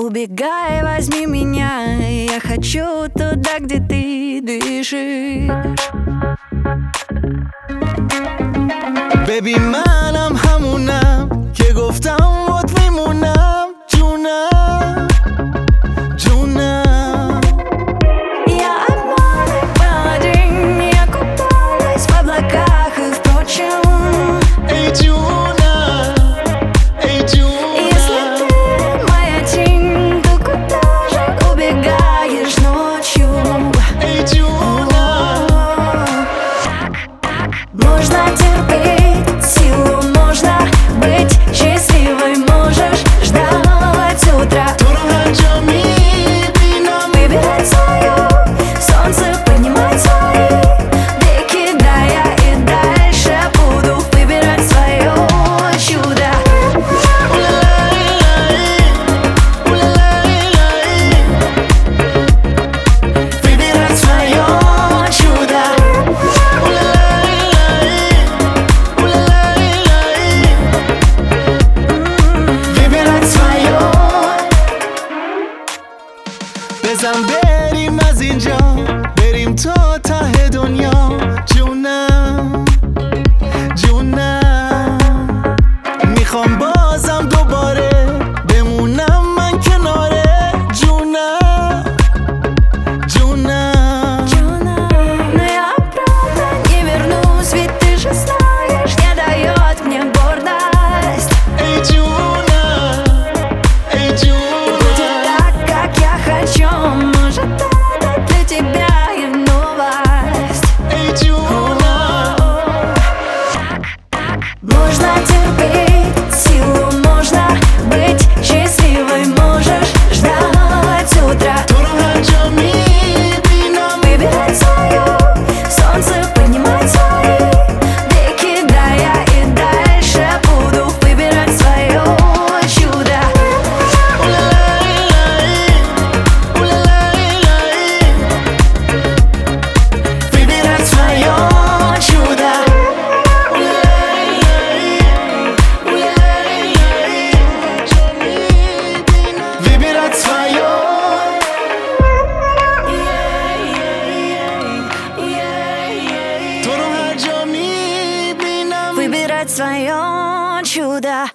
Убегай, возьми меня, я хочу туда, где ты дышишь. Baby منم همونم که گفتم وات میمونم جونم جونم. Я обманываю парень, я купалась в облаках и впрочем. Эй, Джуна, эй, Джуна. Если ты моя тень, то куда же убегаешь ночью? Эй, Джуна. Можно терпеть силу, можно быть счастливой, можешь ждать утра. Выбирать свое солнце, поднимать свои веки, да я и дальше буду выбирать свое чудо. Выбирать свое чудо. بزن بریم از اینجا، بریم تا ته دنیا جونم جونم. میخوام بازم دوباره بمونم من کناره جونم جونم. Но я правда не вернусь, ведь ты же знаешь, не дает мне гордость. Эй, Джуна, эй, Джуна. Будет так, как я хочу, может это для тебя и новость. Эй, Джуна. Можно терпеть силу, можно быть счастливой, можешь ждать утра. Выбирать свое солнце, поднимать свои веки, да я и дальше буду выбирать свое чудо. Выбирать свое чудо. Выбирать свое. Выбирать свое чудо.